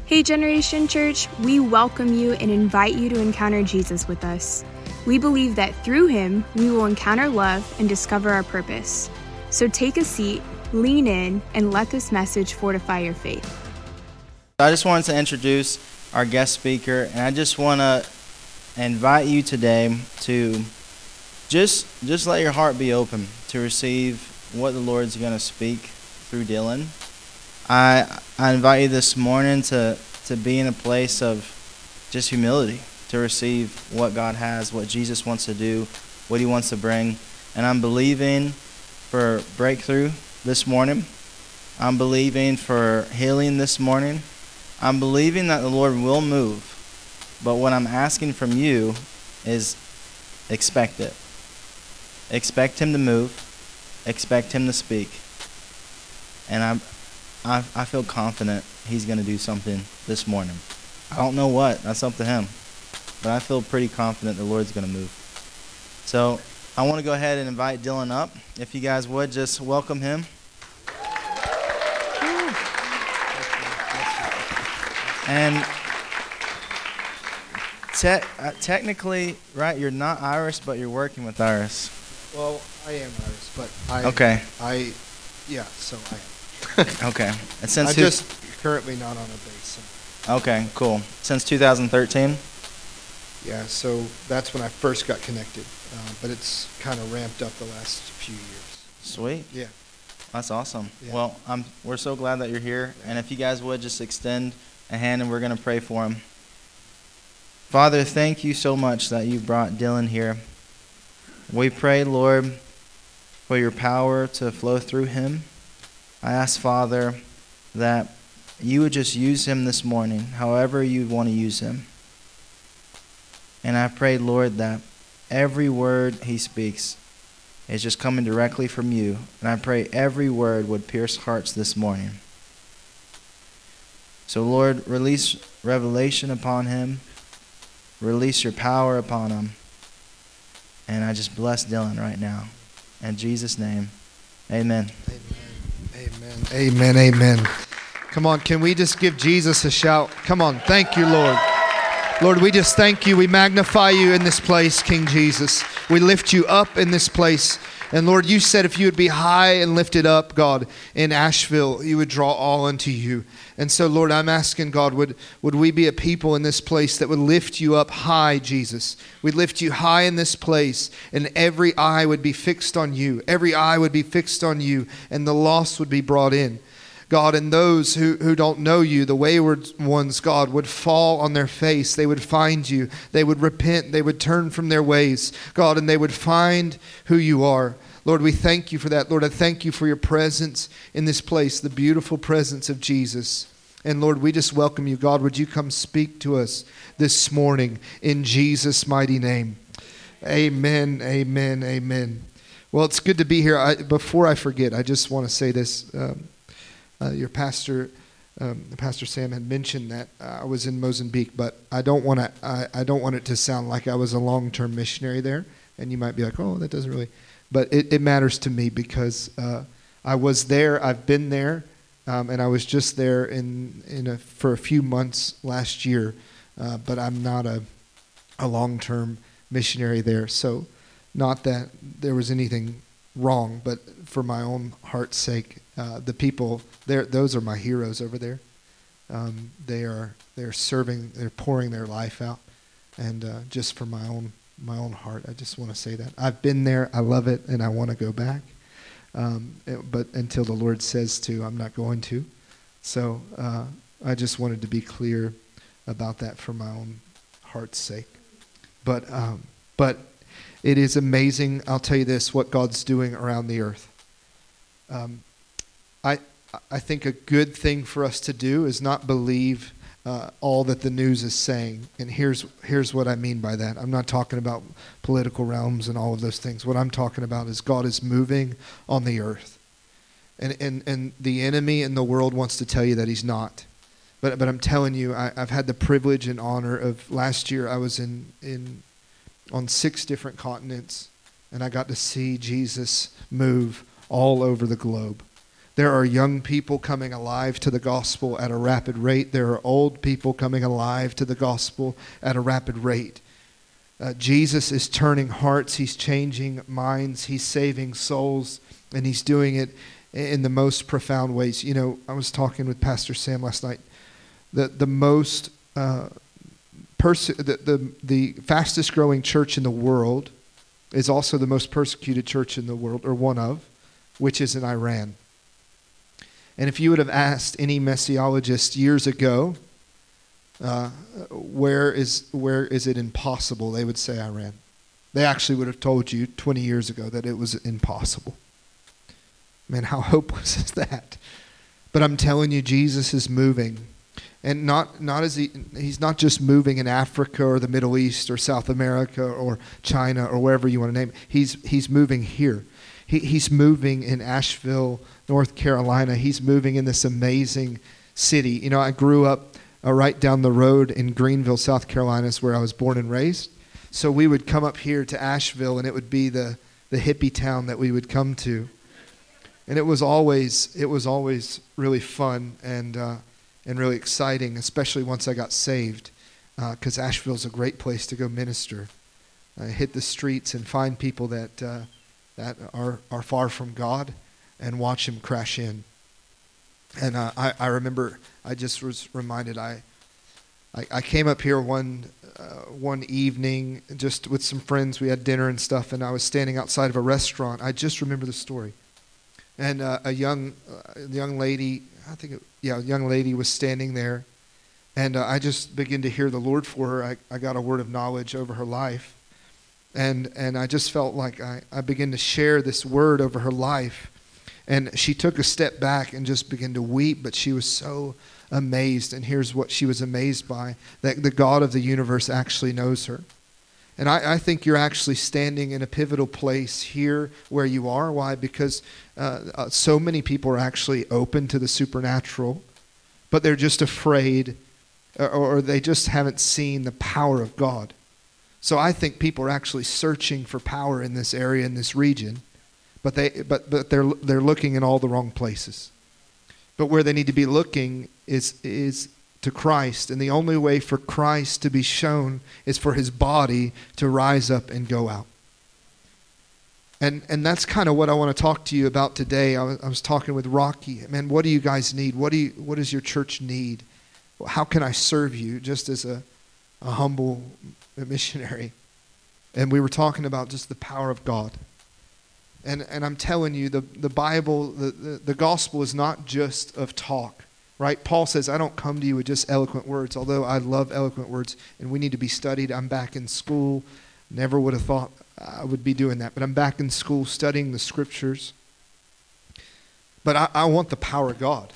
Hey Generation Church, we welcome you and invite you to encounter Jesus with us. We believe that through him, we will encounter love and discover our purpose. So take a seat, lean in, and let this message fortify your faith. I just wanted to introduce our guest speaker, and I just want to invite you today to just let your heart be open to receive what the Lord's going to speak through Dylan. I invite you this morning to be in a place of just humility, to receive what God has, what Jesus wants to do, what he wants to bring. And I'm believing for breakthrough this morning. I'm believing for healing this morning. I'm believing that the Lord will move. But what I'm asking from you is expect it. Expect him to move. Expect him to speak. And I feel confident he's going to do something this morning. I don't know what. That's up to him. But I feel pretty confident the Lord's going to move. So I want to go ahead and invite Dylan up. If you guys would, just welcome him. And technically, right, you're not Iris, but you're working with Iris. Well, I am Iris, but so I am. Okay. And I'm just currently not on a base. So. Okay, cool. Since 2013? Yeah, so that's when I first got connected, but it's kind of ramped up the last few years. Sweet. Yeah. That's awesome. Yeah. Well, we're so glad that you're here, and if you guys would just extend a hand and we're going to pray for him. Father, thank you so much that you brought Dylan here. We pray, Lord, for your power to flow through him. I ask, Father, that you would just use him this morning, however you want to use him. And I pray, Lord, that every word he speaks is just coming directly from you. And I pray every word would pierce hearts this morning. So, Lord, release revelation upon him. Release your power upon him. And I just bless Dylan right now. In Jesus' name, amen. Amen. Amen. Amen. Come on, can we just give Jesus a shout? Come on, thank you, Lord. Lord, we just thank you. We magnify you in this place, King Jesus. We lift you up in this place. And Lord, you said if you would be high and lifted up, God, in Asheville, you would draw all unto you. And so, Lord, I'm asking, God, would we be a people in this place that would lift you up high, Jesus? We'd lift you high in this place, and every eye would be fixed on you. Every eye would be fixed on you, and the lost would be brought in. God, and those who don't know you, the wayward ones, God, would fall on their face. They would find you. They would repent. They would turn from their ways, God, and they would find who you are. Lord, we thank you for that. Lord, I thank you for your presence in this place, the beautiful presence of Jesus. And Lord, we just welcome you. God, would you come speak to us this morning in Jesus' mighty name. Amen, amen, amen. Well, it's good to be here. Before I forget, I just want to say this. Your pastor, Pastor Sam, had mentioned that I was in Mozambique, but I don't want it to sound like I was a long-term missionary there. And you might be like, oh, that doesn't really. But it matters to me because I was there. I've been there, and I was just there for a few months last year. But I'm not a long-term missionary there. So, not that there was anything wrong, but for my own heart's sake, the people there, those are my heroes over there. They're serving, they're pouring their life out, and just for my own heart, I just want to say that I've been there, I love it, and I want to go back. But until the Lord says to, I'm not going to. So I just wanted to be clear about that for my own heart's sake. But it is amazing. I'll tell you this: what God's doing around the earth. I think a good thing for us to do is not believe all that the news is saying. And here's what I mean by that. I'm not talking about political realms and all of those things. What I'm talking about is God is moving on the earth. And the enemy in the world wants to tell you that he's not. But I'm telling you, I've had the privilege and honor of last year I was on 6 different continents, and I got to see Jesus move all over the globe. There are young people coming alive to the gospel at a rapid rate. There are old people coming alive to the gospel at a rapid rate. Jesus is turning hearts. He's changing minds. He's saving souls. And he's doing it in the most profound ways. You know, I was talking with Pastor Sam last night. The fastest growing church in the world is also the most persecuted church in the world, or one of, which is in Iran. And if you would have asked any missiologist years ago, where is it impossible, they would say Iran. They actually would have told you 20 years ago that it was impossible. Man, how hopeless is that? But I'm telling you, Jesus is moving. And he's not just moving in Africa or the Middle East or South America or China or wherever you want to name it. He's moving here. He's moving in Asheville, North Carolina. He's moving in this amazing city. You know, I grew up right down the road in Greenville, South Carolina, is where I was born and raised. So we would come up here to Asheville, and it would be the hippie town that we would come to. And it was always really fun and really exciting, especially once I got saved, because Asheville's a great place to go minister. Hit the streets and find people that are far from God and watch Him crash in. And I remember, I just was reminded, I came up here one evening just with some friends. We had dinner and stuff, and I was standing outside of a restaurant. I just remember the story. And a young lady, a young lady was standing there, and I just began to hear the Lord for her. I got a word of knowledge over her life, and I just felt like I began to share this word over her life, and she took a step back and just began to weep, but she was so amazed, and here's what she was amazed by, that the God of the universe actually knows her. And I think you're actually standing in a pivotal place here where you are. Why? Because so many people are actually open to the supernatural, but they're just afraid, or they just haven't seen the power of God. So I think people are actually searching for power in this area, in this region, but they're looking in all the wrong places. But where they need to be looking is to Christ, and the only way for Christ to be shown is for His body to rise up and go out. And that's kind of what I want to talk to you about today. I was talking with Rocky. Man, what do you guys need? What does your church need? How can I serve you just as a humble missionary? And we were talking about just the power of God. And I'm telling you, the Bible, the gospel is not just of talk. Right? Paul says, I don't come to you with just eloquent words, although I love eloquent words, and we need to be studied. I'm back in school. Never would have thought I would be doing that, but I'm back in school studying the scriptures. But I want the power of God.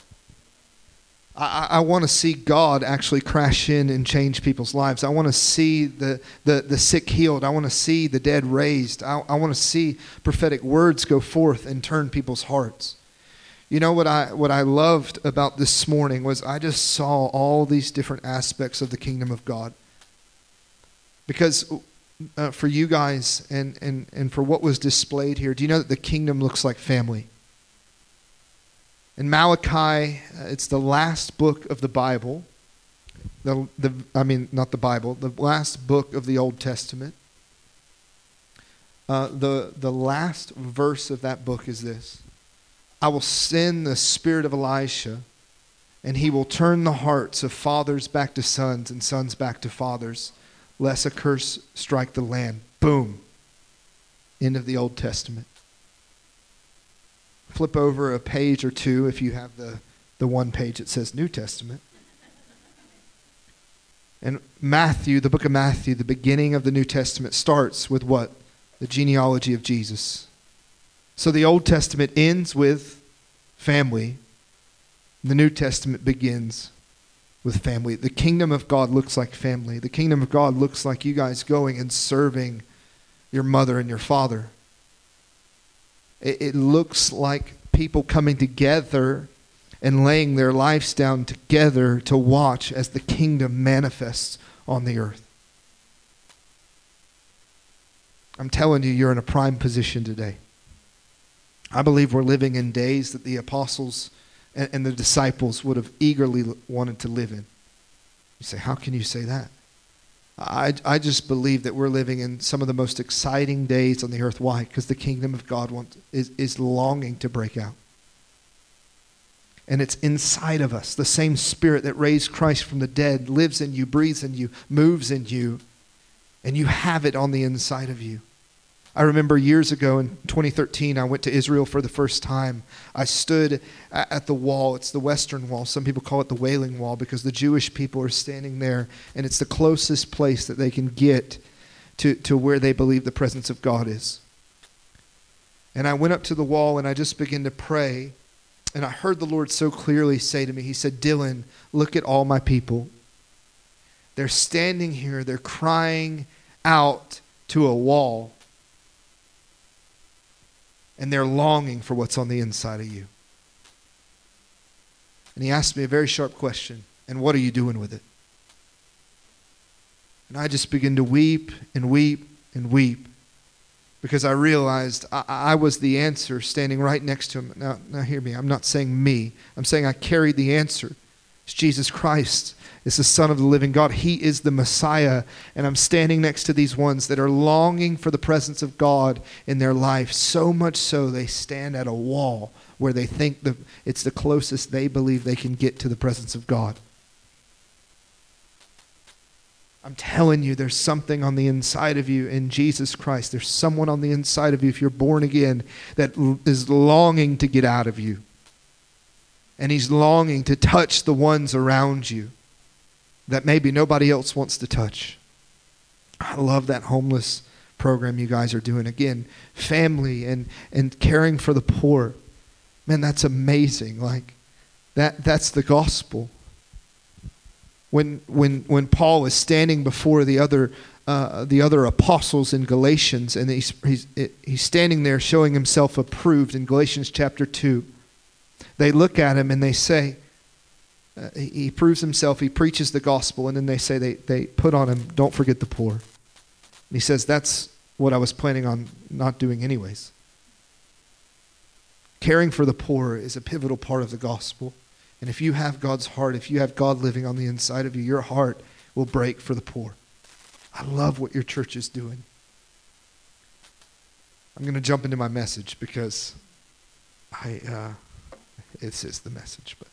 I want to see God actually crash in and change people's lives. I want to see the sick healed. I want to see the dead raised. I want to see prophetic words go forth and turn people's hearts. You know what I loved about this morning was I just saw all these different aspects of the kingdom of God. Because for you guys and for what was displayed here, do you know that the kingdom looks like family? In Malachi, it's the last book of the Bible. Not the Bible, the last book of the Old Testament. The last verse of that book is this: I will send the spirit of Elisha, and he will turn the hearts of fathers back to sons and sons back to fathers, lest a curse strike the land. Boom. End of the Old Testament. Flip over a page or two if you have the one page that says New Testament. And Matthew, the book of Matthew, the beginning of the New Testament starts with what? The genealogy of Jesus. So the Old Testament ends with family. The New Testament begins with family. The kingdom of God looks like family. The kingdom of God looks like you guys going and serving your mother and your father. It looks like people coming together and laying their lives down together to watch as the kingdom manifests on the earth. I'm telling you, you're in a prime position today. I believe we're living in days that the apostles and the disciples would have eagerly wanted to live in. You say, how can you say that? I just believe that we're living in some of the most exciting days on the earth. Why? Because the kingdom of God is longing to break out. And it's inside of us. The same Spirit that raised Christ from the dead lives in you, breathes in you, moves in you, and you have it on the inside of you. I remember years ago in 2013, I went to Israel for the first time. I stood at the wall. It's the Western Wall. Some people call it the Wailing Wall because the Jewish people are standing there, and it's the closest place that they can get to where they believe the presence of God is. And I went up to the wall, and I just began to pray, and I heard the Lord so clearly say to me, He said, Dylan, look at all my people. They're standing here. They're crying out to a wall. And they're longing for what's on the inside of you. And He asked me a very sharp question. And what are you doing with it? And I just began to weep and weep and weep. Because I realized I was the answer standing right next to Him. Now hear me. I'm not saying me. I'm saying I carried the answer. It's Jesus Christ. It's the Son of the living God. He is the Messiah. And I'm standing next to these ones that are longing for the presence of God in their life. So much so they stand at a wall where they think it's the closest they believe they can get to the presence of God. I'm telling you, there's something on the inside of you in Jesus Christ. There's someone on the inside of you, if you're born again, that is longing to get out of you. And He's longing to touch the ones around you that maybe nobody else wants to touch. I love that homeless program you guys are doing. Again, family and caring for the poor. Man, that's amazing. Like that's the gospel. When Paul is standing before the other apostles in Galatians, and he's standing there showing himself approved in Galatians chapter 2, they look at him and they say, he proves himself, he preaches the gospel, and then they say they put on him, don't forget the poor. And he says, that's what I was planning on not doing anyways. Caring for the poor is a pivotal part of the gospel. And if you have God's heart, if you have God living on the inside of you, your heart will break for the poor. I love what your church is doing. I'm going to jump into my message because it's the message. But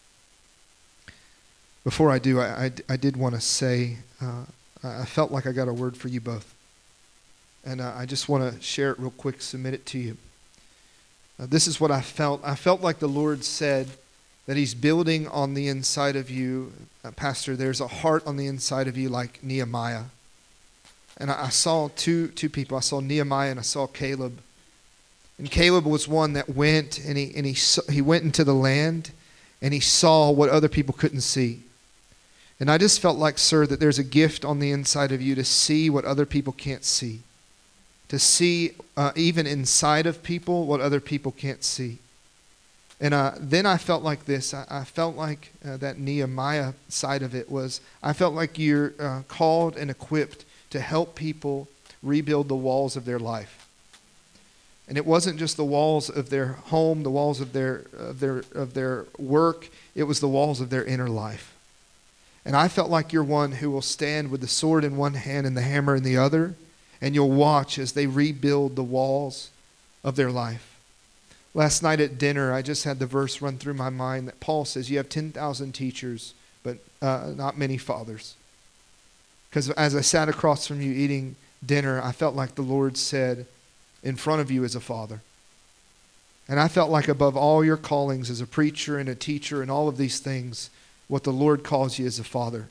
before I do, I did want to say, I felt like I got a word for you both. And I just want to share it real quick, submit it to you. This is what I felt. I felt like the Lord said that He's building on the inside of you. Pastor, there's a heart on the inside of you like Nehemiah. And I saw two people. I saw Nehemiah and I saw Caleb. And Caleb was one that went and he went into the land and he saw what other people couldn't see. And I just felt like, sir, that there's a gift on the inside of you to see what other people can't see. To see even inside of people what other people can't see. And then I felt like this. I felt like that Nehemiah side of it was, I felt like you're called and equipped to help people rebuild the walls of their life. And it wasn't just the walls of their home, the walls of their work. It was the walls of their inner life. And I felt like you're one who will stand with the sword in one hand and the hammer in the other, and you'll watch as they rebuild the walls of their life. Last night at dinner, I just had the verse run through my mind that Paul says, you have 10,000 teachers, but not many fathers. Because as I sat across from you eating dinner, I felt like the Lord said, in front of you is a father. And I felt like above all your callings as a preacher and a teacher and all of these things, what the Lord calls you is a father.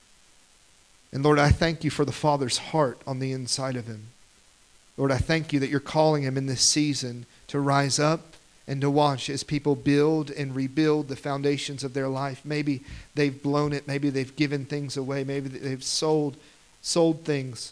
And Lord, I thank you for the Father's heart on the inside of him. Lord, I thank you that you're calling him in this season to rise up and to watch as people build and rebuild the foundations of their life. Maybe they've blown it. Maybe they've given things away. Maybe they've sold things.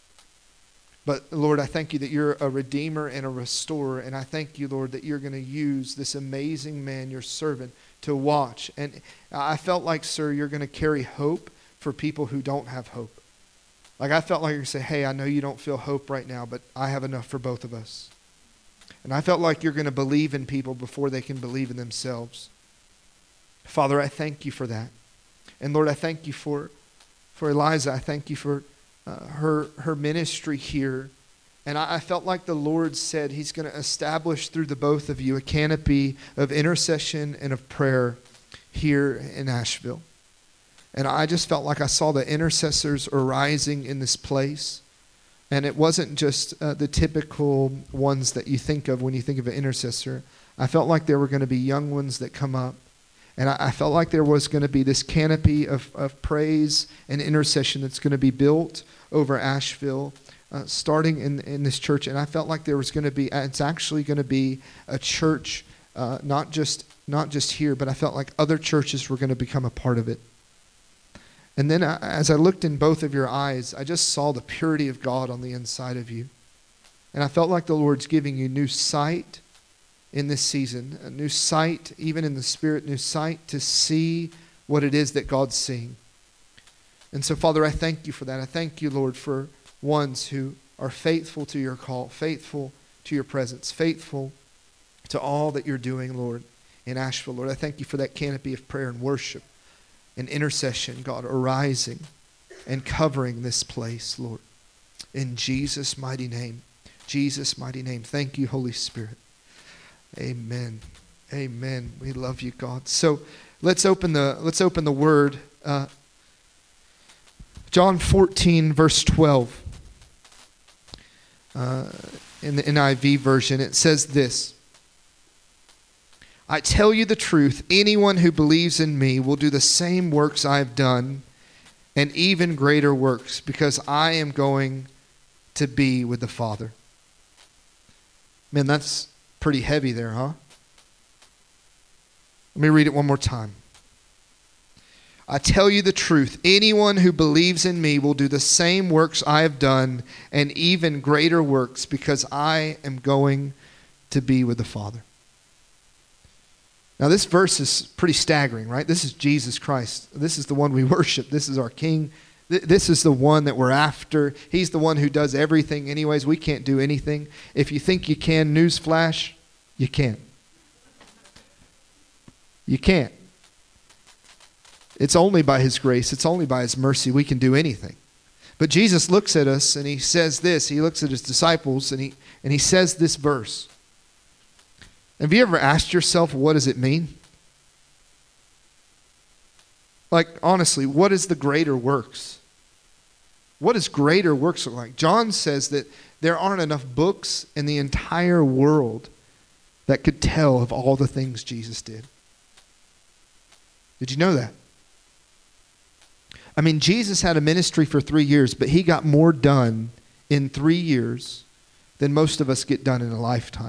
But Lord, I thank you that you're a redeemer and a restorer. And I thank you, Lord, that you're going to use this amazing man, your servant, to watch. And I felt like, sir, you're going to carry hope for people who don't have hope. Like I felt like you're going to say, hey, I know you don't feel hope right now, but I have enough for both of us. And I felt like you're going to believe in people before they can believe in themselves. Father, I thank you for that. And Lord, I thank you for Eliza. I thank you for her ministry here. And I felt like the Lord said he's going to establish through the both of you a canopy of intercession and of prayer here in Asheville. And I just felt like I saw the intercessors arising in this place. And it wasn't just the typical ones that you think of when you think of an intercessor. I felt like there were going to be young ones that come up. And I felt like there was going to be this canopy of praise and intercession that's going to be built over Asheville, starting in this church. And I felt like there was going to be, it's actually going to be a church, not just here, but I felt like other churches were going to become a part of it. And then as I looked in both of your eyes, I just saw the purity of God on the inside of you. And I felt like the Lord's giving you new sight in this season, a new sight, even in the Spirit, new sight to see what it is that God's seeing. And so, Father, I thank you for that. I thank you, Lord, for ones who are faithful to your call, faithful to your presence, faithful to all that you're doing, Lord, in Asheville. Lord, I thank you for that canopy of prayer and worship and intercession, God, arising and covering this place, Lord. In Jesus' mighty name. Jesus' mighty name. Thank you, Holy Spirit. Amen. Amen. We love you, God. So let's open the word. John 14, verse 12. In the NIV version, it says this. I tell you the truth, anyone who believes in me will do the same works I have done, and even greater works, because I am going to be with the Father. Man, that's pretty heavy there, huh? Let me read it one more time. I tell you the truth, anyone who believes in me will do the same works I have done, and even greater works, because I am going to be with the Father. Now, this verse is pretty staggering, right? This is Jesus Christ. This is the one we worship. This is our King. This is the one that we're after. He's the one who does everything anyways. We can't do anything. If you think you can, newsflash, you can't. You can't. It's only by his grace. It's only by his mercy we can do anything. But Jesus looks at us and he says this. He looks at his disciples and he says this verse. Have you ever asked yourself, what does it mean? Like, honestly, what is the greater works? What does greater works look like? John says that there aren't enough books in the entire world that could tell of all the things Jesus did. Did you know that? I mean, Jesus had a ministry for 3 years, but he got more done in 3 years than most of us get done in a lifetime.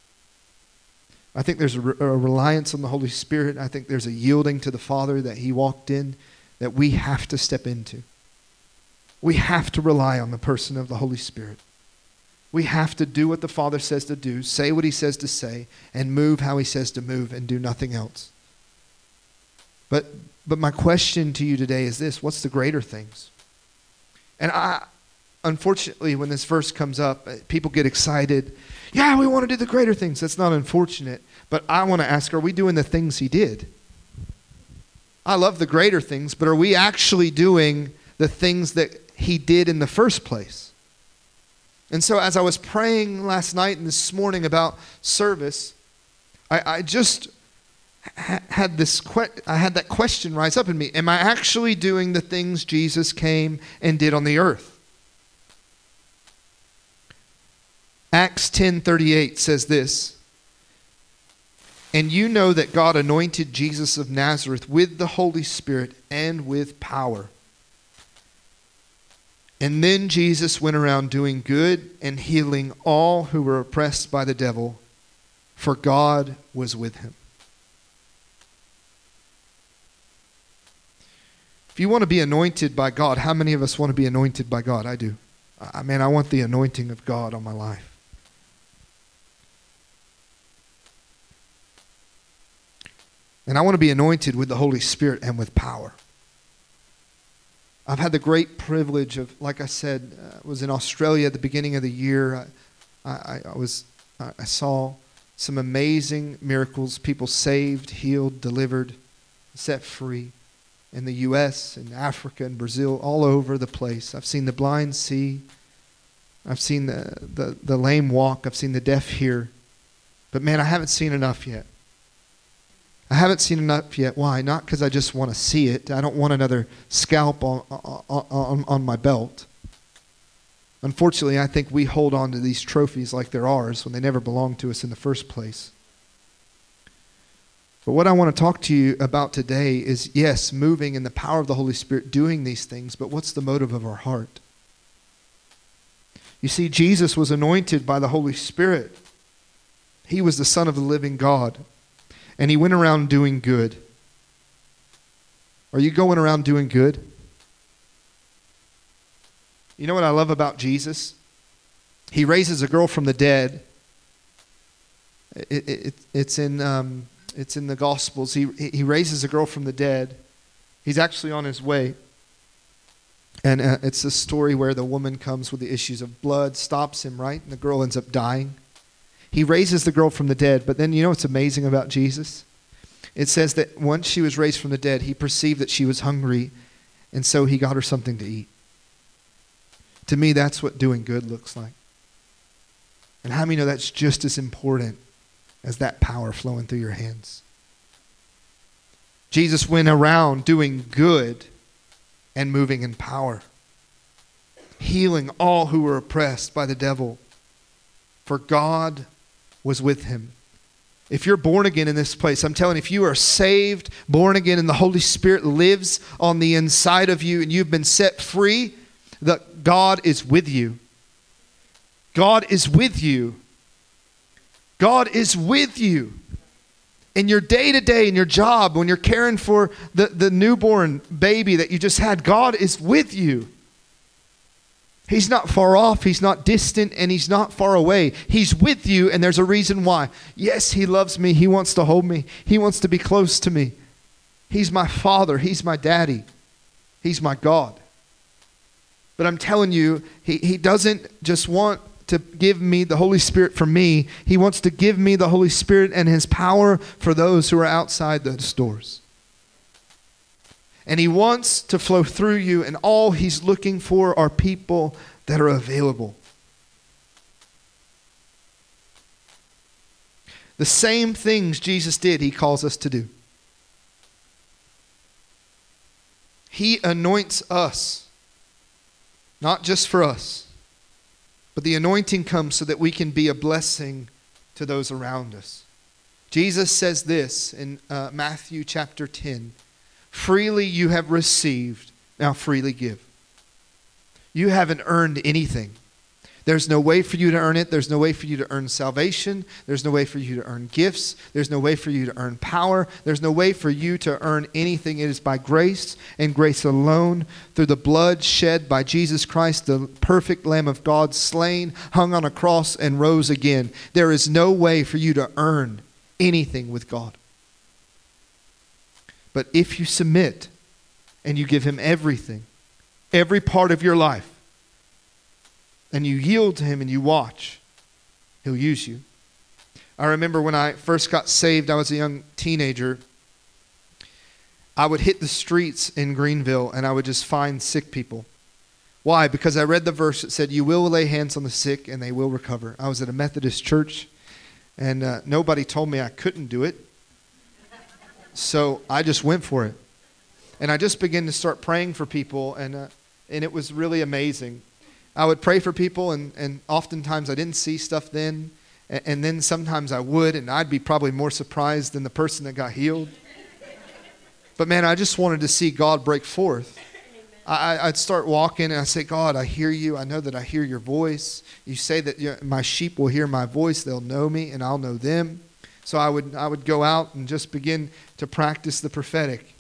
I think there's a reliance on the Holy Spirit. I think there's a yielding to the Father that he walked in that we have to step into. We have to rely on the person of the Holy Spirit. We have to do what the Father says to do, say what he says to say, and move how he says to move and do nothing else. But my question to you today is this: what's the greater things? And unfortunately, when this verse comes up, people get excited. Yeah, we want to do the greater things. That's not unfortunate. But I want to ask, are we doing the things he did? I love the greater things, but are we actually doing the things that he did in the first place? And so as I was praying last night and this morning about service, I just had that question rise up in me. Am I actually doing the things Jesus came and did on the earth? Acts 10:38 says this, and you know that God anointed Jesus of Nazareth with the Holy Spirit and with power. And then Jesus went around doing good and healing all who were oppressed by the devil, for God was with him. If you want to be anointed by God, how many of us want to be anointed by God? I do. I want the anointing of God on my life. And I want to be anointed with the Holy Spirit and with power. I've had the great privilege of, like I said, was in Australia at the beginning of the year. I was I saw some amazing miracles, people saved, healed, delivered, set free in the U.S. and Africa and Brazil, all over the place. I've seen the blind see. I've seen the lame walk. I've seen the deaf hear. But man, I haven't seen enough yet. I haven't seen enough yet. Why? Not because I just want to see it. I don't want another scalp on my belt. Unfortunately, I think we hold on to these trophies like they're ours when they never belonged to us in the first place. But what I want to talk to you about today is, yes, moving in the power of the Holy Spirit, doing these things, but what's the motive of our heart? You see, Jesus was anointed by the Holy Spirit. He was the Son of the living God, and he went around doing good. Are you going around doing good? You know what I love about Jesus? He raises a girl from the dead. It's in the Gospels. He raises a girl from the dead. He's actually on his way. And it's a story where the woman comes with the issues of blood, stops him, right? And the girl ends up dying. He raises the girl from the dead. But then you know what's amazing about Jesus? It says that once she was raised from the dead, he perceived that she was hungry, and so he got her something to eat. To me, that's what doing good looks like. And how many know that's just as important as that power flowing through your hands? Jesus went around doing good and moving in power, healing all who were oppressed by the devil, for God was with him. If you're born again in this place, I'm telling you, if you are saved, born again, and the Holy Spirit lives on the inside of you and you've been set free, that God is with you. God is with you. God is with you. In your day-to-day, in your job, when you're caring for the newborn baby that you just had, God is with you. He's not far off, he's not distant, and he's not far away. He's with you, and there's a reason why. Yes, he loves me. He wants to hold me. He wants to be close to me. He's my Father. He's my daddy. He's my God. But I'm telling you, he doesn't just want to give me the Holy Spirit for me. He wants to give me the Holy Spirit and his power for those who are outside those doors. And he wants to flow through you, and all he's looking for are people that are available. The same things Jesus did, he calls us to do. He anoints us. Not just for us, but the anointing comes so that we can be a blessing to those around us. Jesus says this in Matthew chapter 10, freely you have received, now freely give. You haven't earned anything. There's no way for you to earn it. There's no way for you to earn salvation. There's no way for you to earn gifts. There's no way for you to earn power. There's no way for you to earn anything. It is by grace and grace alone, through the blood shed by Jesus Christ, the perfect Lamb of God, slain, hung on a cross, and rose again. There is no way for you to earn anything with God. But if you submit and you give him everything, every part of your life, and you yield to him and you watch, he'll use you. I remember when I first got saved, I was a young teenager. I would hit the streets in Greenville and I would just find sick people. Why? Because I read the verse that said, you will lay hands on the sick and they will recover. I was at a Methodist church and nobody told me I couldn't do it. So I just went for it. And I just began to start praying for people and it was really amazing. I would pray for people, and oftentimes I didn't see stuff then, and then sometimes I would, and I'd be probably more surprised than the person that got healed. But man, I just wanted to see God break forth. I'd start walking, and I'd say, God, I hear you. I know that I hear your voice. You say that my sheep will hear my voice. They'll know me, and I'll know them. So I would go out and just begin to practice the prophetic.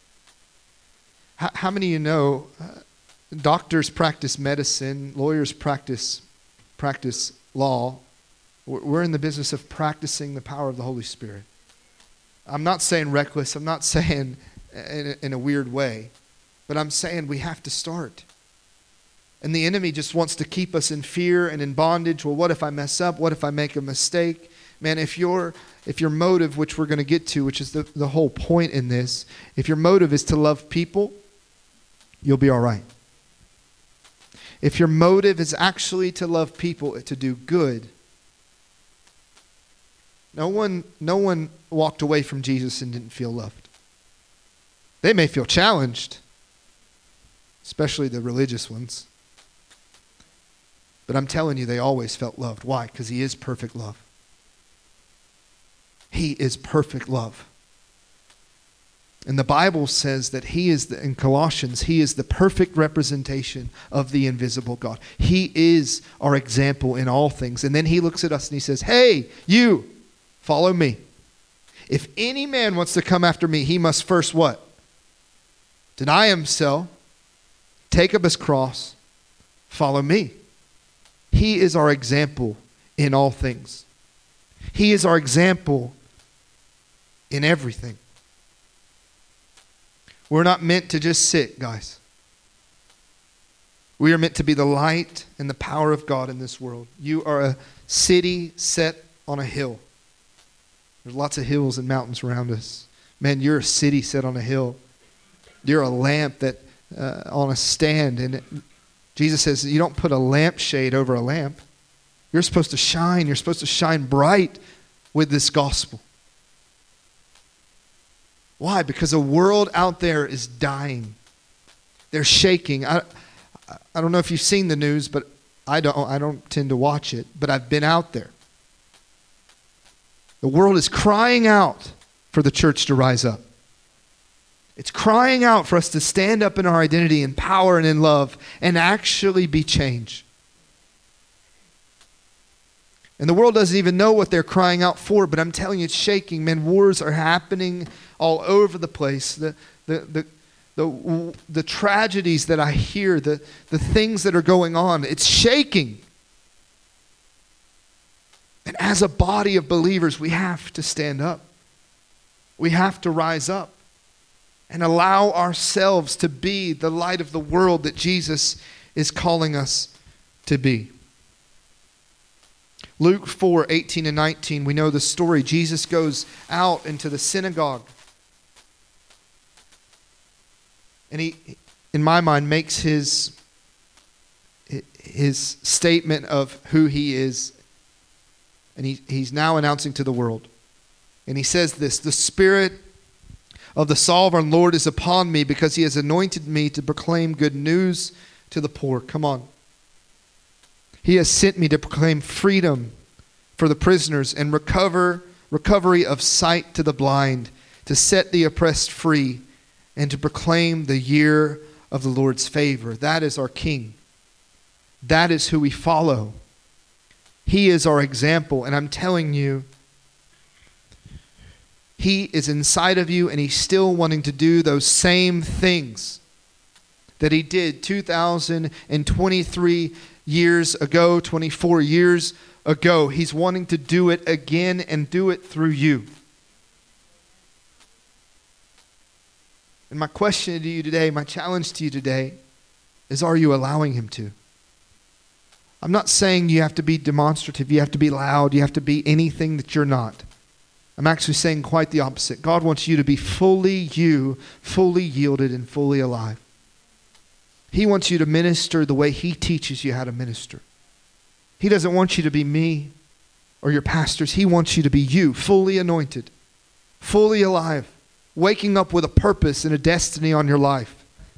How many of you know... doctors practice medicine, lawyers practice law. We're in the business of practicing the power of the Holy Spirit. I'm not saying reckless. I'm not saying in a weird way. But I'm saying we have to start. And the enemy just wants to keep us in fear and in bondage. Well, what if I mess up? What if I make a mistake? Man, if your motive, which we're going to get to, which is the whole point in this, if your motive is to love people, you'll be all right. If your motive is actually to love people, to do good, no one walked away from Jesus and didn't feel loved. They may feel challenged, especially the religious ones. But I'm telling you, they always felt loved. Why? Because he is perfect love. He is perfect love. And the Bible says that he is, in Colossians, he is the perfect representation of the invisible God. He is our example in all things. And then he looks at us and he says, hey, you, follow me. If any man wants to come after me, he must first what? Deny himself, take up his cross, follow me. He is our example in all things. He is our example in everything. We're not meant to just sit, guys. We are meant to be the light and the power of God in this world. You are a city set on a hill. There's lots of hills and mountains around us. Man, you're a city set on a hill. You're a lamp that on a stand, and Jesus says you don't put a lampshade over a lamp. You're supposed to shine. You're supposed to shine bright with this gospel. Why? Because the world out there is dying. They're shaking. I don't know if you've seen the news, but I don't tend to watch it, but I've been out there. The world is crying out for the church to rise up. It's crying out for us to stand up in our identity in power and in love and actually be changed. And the world doesn't even know what they're crying out for, but I'm telling you, it's shaking. Man, wars are happening all over the place. The tragedies that I hear, the things that are going on, it's shaking. And as a body of believers, we have to stand up. We have to rise up and allow ourselves to be the light of the world that Jesus is calling us to be. Luke 4:18 and 19, we know the story. Jesus goes out into the synagogue. And he, in my mind, makes his statement of who he is. And he's now announcing to the world. And he says this, the Spirit of the sovereign Lord is upon me because he has anointed me to proclaim good news to the poor. Come on. He has sent me to proclaim freedom for the prisoners and recovery of sight to the blind, to set the oppressed free, and to proclaim the year of the Lord's favor. That is our King. That is who we follow. He is our example. And I'm telling you, he is inside of you and he's still wanting to do those same things that he did 2023 years ago, 24 years ago. He's wanting to do it again and do it through you. And my question to you today, my challenge to you today is, are you allowing him to? I'm not saying you have to be demonstrative, you have to be loud, you have to be anything that you're not. I'm actually saying quite the opposite. God wants you to be fully you, fully yielded and fully alive. He wants you to minister the way he teaches you how to minister. He doesn't want you to be me or your pastors. He wants you to be you, fully anointed, fully alive, waking up with a purpose and a destiny on your life.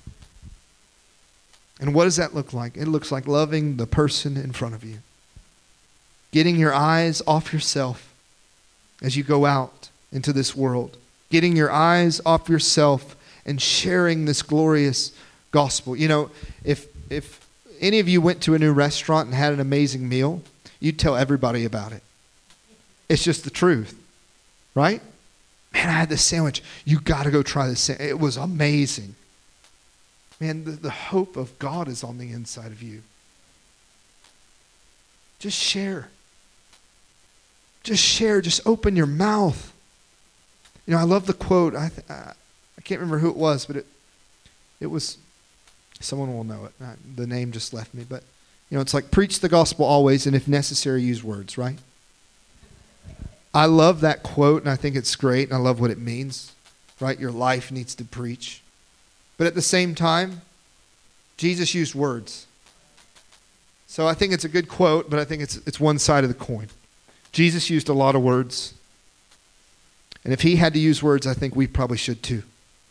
And what does that look like? It looks like loving the person in front of you. Getting your eyes off yourself as you go out into this world. Getting your eyes off yourself and sharing this glorious gospel. You know, if any of you went to a new restaurant and had an amazing meal, you'd tell everybody about it. It's just the truth, right? Man, I had this sandwich. You got to go try this sandwich. It was amazing. Man, the hope of God is on the inside of you. Just share. Just share. Just open your mouth. You know, I love the quote. I can't remember who it was, but it was Someone will know it. The name just left me. But, it's like preach the gospel always, and if necessary, use words, right? I love that quote, and I think it's great, and I love what it means, right? Your life needs to preach. But at the same time, Jesus used words. So I think it's a good quote, but I think it's one side of the coin. Jesus used a lot of words. And if he had to use words, I think we probably should too.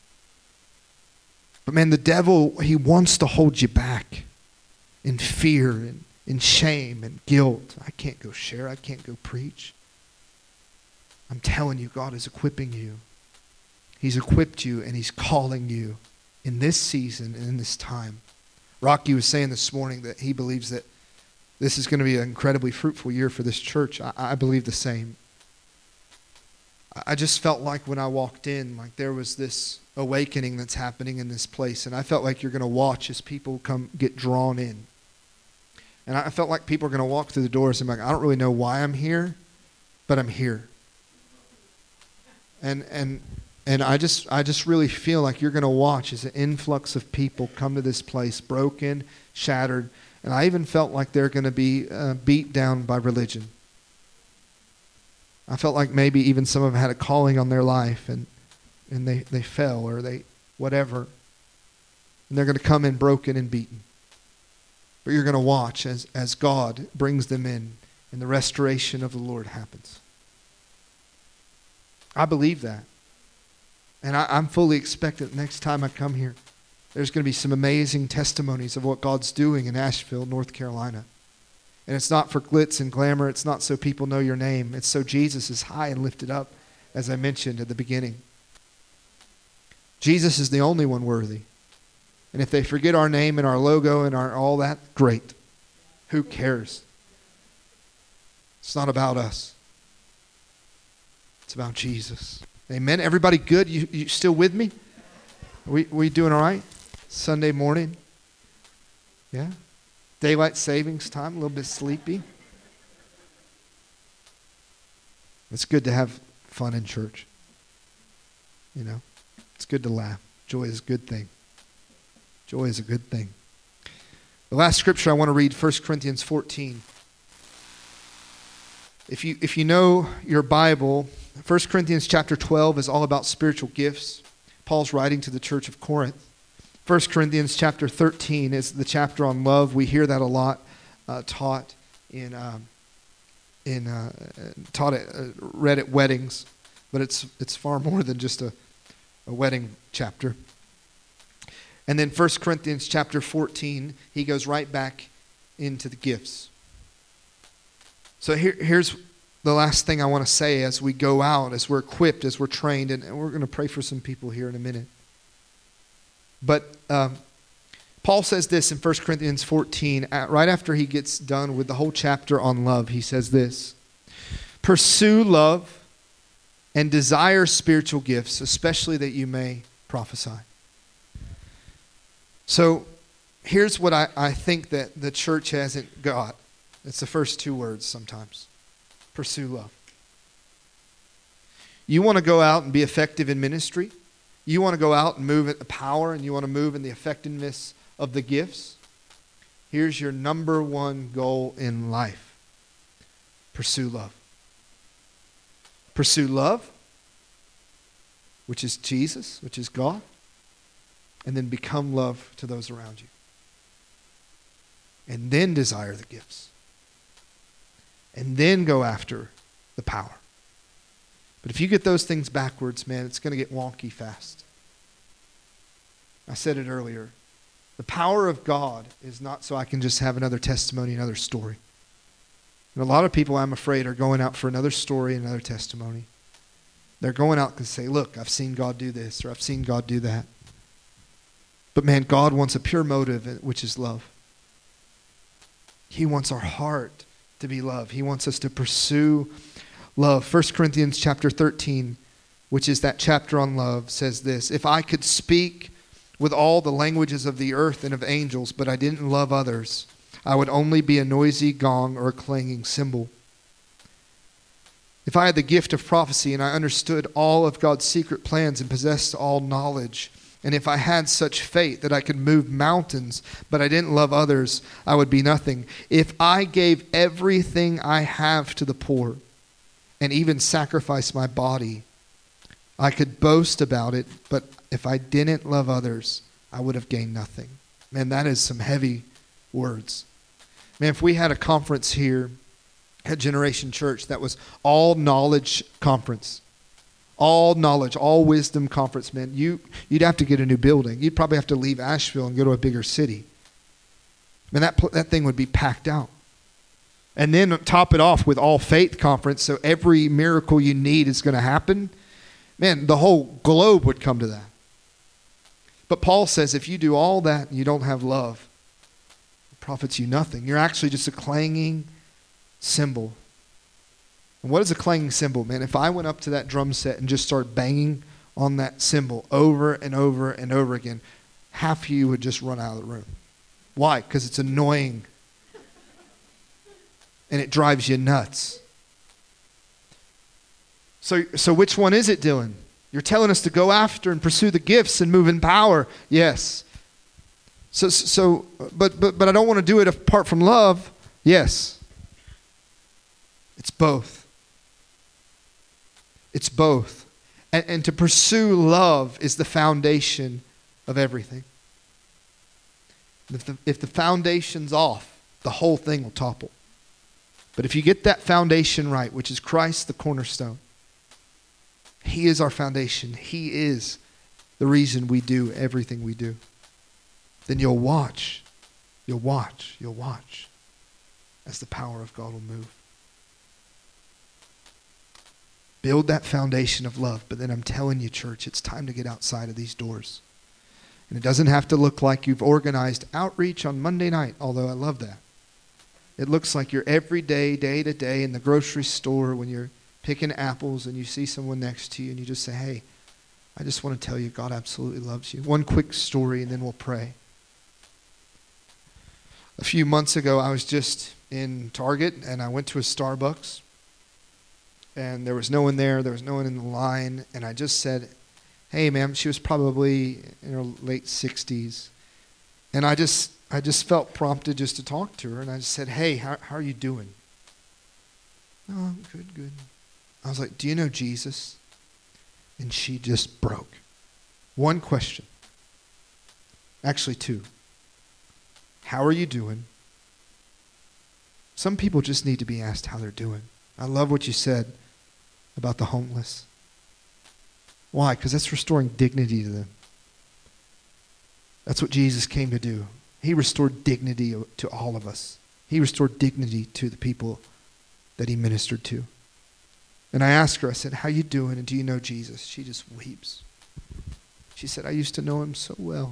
But man, the devil, he wants to hold you back in fear and in shame and guilt. I can't go share. I can't go preach. I'm telling you, God is equipping you. He's equipped you and he's calling you in this season and in this time. Rocky was saying this morning that he believes that this is going to be an incredibly fruitful year for this church. I believe the same. I just felt like when I walked in, like there was this awakening that's happening in this place. And I felt like you're going to watch as people get drawn in. And I felt like people are going to walk through the doors and be like, I don't really know why I'm here, but I'm here. And I just really feel like you're going to watch as an influx of people come to this place, broken, shattered. And I even felt like they're going to be beat down by religion. I felt like maybe even some of them had a calling on their life and they fell or they whatever. And they're going to come in broken and beaten. But you're going to watch as God brings them in and the restoration of the Lord happens. I believe that. And I'm fully expectant next time I come here, there's going to be some amazing testimonies of what God's doing in Asheville, North Carolina. And it's not for glitz and glamour. It's not so people know your name. It's so Jesus is high and lifted up, as I mentioned at the beginning. Jesus is the only one worthy. And if they forget our name and our logo and our all that, great. Who cares? It's not about us. It's about Jesus. Amen. Everybody good? You still with me? We doing all right? Sunday morning? Yeah? Daylight savings time, a little bit sleepy. It's good to have fun in church. It's good to laugh. Joy is a good thing. Joy is a good thing. The last scripture I want to read, 1 Corinthians 14. If you know your Bible, 1 Corinthians chapter 12 is all about spiritual gifts. Paul's writing to the church of Corinth. 1 Corinthians chapter 13 is the chapter on love. We hear that a lot taught read at weddings, but it's far more than just a wedding chapter. And then 1 Corinthians chapter 14, he goes right back into the gifts. So here's the last thing I want to say as we go out, as we're equipped, as we're trained, and we're going to pray for some people here in a minute. But Paul says this in 1 Corinthians 14, right after he gets done with the whole chapter on love, he says this: pursue love and desire spiritual gifts, especially that you may prophesy. So here's what I think that the church hasn't got. It's the first two words sometimes. Pursue love. You want to go out and be effective in ministry? You want to go out and move in the power, and you want to move in the effectiveness of the gifts? Here's your number one goal in life. Pursue love. Pursue love, which is Jesus, which is God, and then become love to those around you. And then desire the gifts. And then go after the power. But if you get those things backwards, man, it's going to get wonky fast. I said it earlier. The power of God is not so I can just have another testimony, another story. And a lot of people, I'm afraid, are going out for another story, another testimony. They're going out to say, look, I've seen God do this, or I've seen God do that. But man, God wants a pure motive, which is love. He wants our heart to be love. He wants us to pursue love. 1 Corinthians chapter 13, which is that chapter on love, says this: if I could speak with all the languages of the earth and of angels, but I didn't love others, I would only be a noisy gong or a clanging cymbal. If I had the gift of prophecy and I understood all of God's secret plans and possessed all knowledge, And if I had such faith that I could move mountains, but I didn't love others, I would be nothing. If I gave everything I have to the poor and even sacrificed my body, I could boast about it, but if I didn't love others, I would have gained nothing. Man, that is some heavy words. Man, if we had a conference here at Generation Church that was all knowledge conference, all knowledge, all wisdom conference, man, you'd have to get a new building. You'd probably have to leave Asheville and go to a bigger city. Man, that thing would be packed out. And then top it off with all faith conference, so every miracle you need is going to happen. Man, the whole globe would come to that. But Paul says if you do all that and you don't have love, it profits you nothing. You're actually just a clanging cymbal. And what is a clanging cymbal, man? If I went up to that drum set and just started banging on that cymbal over and over and over again, half of you would just run out of the room. Why? Because it's annoying. And it drives you nuts. So which one is it, Dylan? You're telling us to go after and pursue the gifts and move in power. Yes. But I don't want to do it apart from love. Yes. It's both. It's both. And to pursue love is the foundation of everything. If the foundation's off, the whole thing will topple. But if you get that foundation right, which is Christ the cornerstone, He is our foundation. He is the reason we do everything we do. Then you'll watch as the power of God will move. Build that foundation of love. But then I'm telling you, church, it's time to get outside of these doors. And it doesn't have to look like you've organized outreach on Monday night, although I love that. It looks like you're every day, day to day in the grocery store when you're picking apples and you see someone next to you and you just say, hey, I just want to tell you God absolutely loves you. One quick story and then we'll pray. A few months ago, I was just in Target and I went to a Starbucks. And there was no one there. There was no one in the line. And I just said, hey, ma'am. She was probably in her late 60s. And I just felt prompted just to talk to her. And I just said, hey, how are you doing? Oh, good. I was like, do you know Jesus? And she just broke. One question. Actually, two. How are you doing? Some people just need to be asked how they're doing. I love what you said about the homeless. Why? Because that's restoring dignity to them. That's what Jesus came to do. He restored dignity to all of us. He restored dignity to the people that he ministered to. And I asked her, I said, how you doing? And do you know Jesus? She just weeps. She said, I used to know him so well.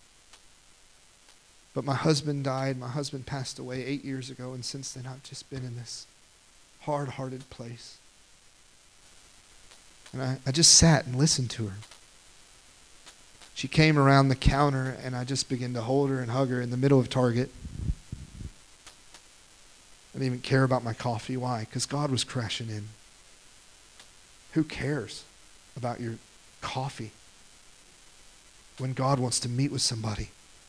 But my husband died. My husband passed away 8 years ago. And since then, I've just been in this hard-hearted place. And I just sat and listened to her. She came around the counter, and I just began to hold her and hug her in the middle of Target. I didn't even care about my coffee. Why? Because God was crashing in. Who cares about your coffee when God wants to meet with somebody?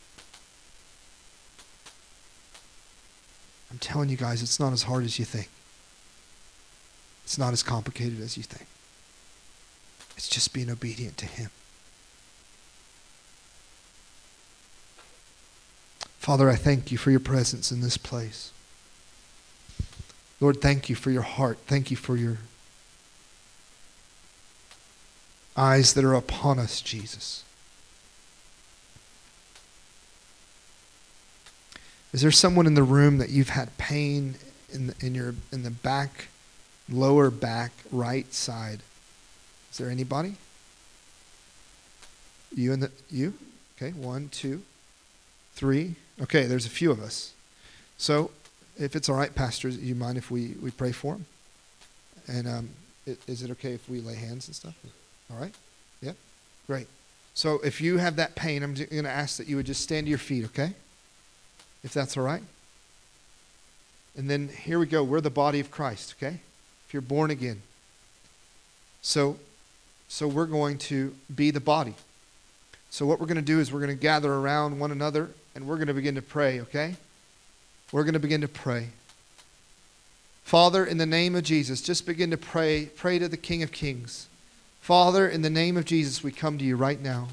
I'm telling you guys, it's not as hard as you think. It's not as complicated as you think. It's just being obedient to him. Father, I thank you for your presence in this place. Lord, thank you for your heart. Thank you for your eyes that are upon us, Jesus. Is there someone in the room that you've had pain in the back, lower back, right side? Is there anybody? You? Okay, 1, 2, 3. Okay, there's a few of us. So, if it's all right, pastors, you mind if we pray for them? And is it okay if we lay hands and stuff? All right? Yeah? Great. So if you have that pain, I'm going to ask that you would just stand to your feet, okay? If that's all right. And then here we go. We're the body of Christ, okay? If you're born again. So we're going to be the body. So what we're going to do is we're going to gather around one another and we're going to begin to pray, okay? We're going to begin to pray. Father, in the name of Jesus, just begin to pray. Pray to the King of Kings. Father, in the name of Jesus, we come to you right now.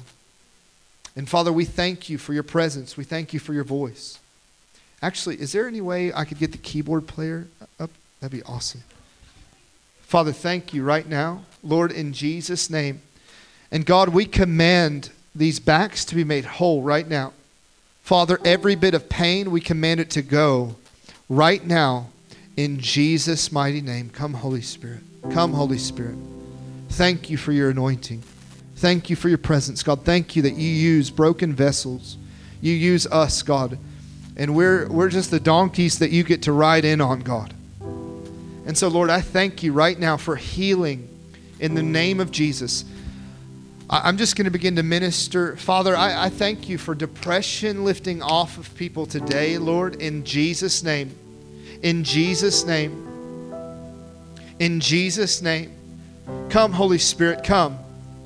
And Father, we thank you for your presence. We thank you for your voice. Actually, is there any way I could get the keyboard player up? That'd be awesome. Father, thank you right now. Lord, in Jesus' name. And God, we command these backs to be made whole right now. Father, every bit of pain, we command it to go right now in Jesus' mighty name. Come, Holy Spirit. Come, Holy Spirit. Thank you for your anointing. Thank you for your presence, God. Thank you that you use broken vessels. You use us, God. And we're just the donkeys that you get to ride in on, God. And so, Lord, I thank you right now for healing in the name of Jesus. I'm just going to begin to minister. Father, I thank you for depression lifting off of people today, Lord, in Jesus' name. In Jesus' name. In Jesus' name. Come, Holy Spirit, come.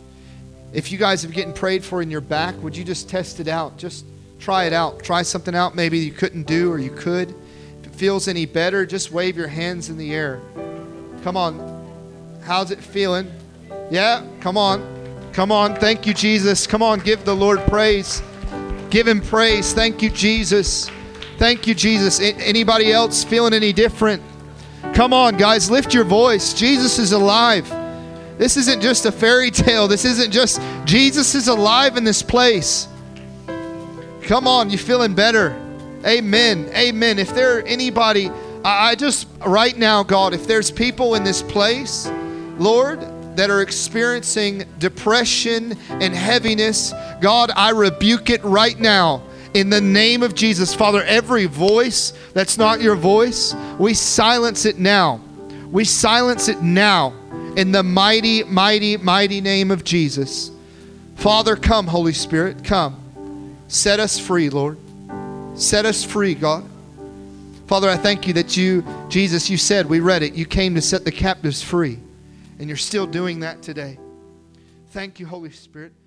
If you guys are getting prayed for in your back, would you just test it out? Just try it out. Try something out maybe you couldn't do or you could. If it feels any better, just wave your hands in the air. Come on. How's it feeling? Yeah? Come on. Come on. Thank you, Jesus. Come on. Give the Lord praise. Give him praise. Thank you, Jesus. Thank you, Jesus. Anybody else feeling any different? Come on, guys. Lift your voice. Jesus is alive. This isn't just a fairy tale. This isn't just... Jesus is alive in this place. Come on. You feeling better? Amen. Amen. If there are anybody... I just... Right now, God, if there's people in this place, Lord... that are experiencing depression and heaviness, God, I rebuke it right now in the name of Jesus. Father, every voice that's not your voice, we silence it now. We silence it now in the mighty, mighty, mighty name of Jesus. Father, come, Holy Spirit, come. Set us free, Lord. Set us free, God. Father, I thank you that you, Jesus, you said, we read it, you came to set the captives free. And you're still doing that today. Thank you, Holy Spirit.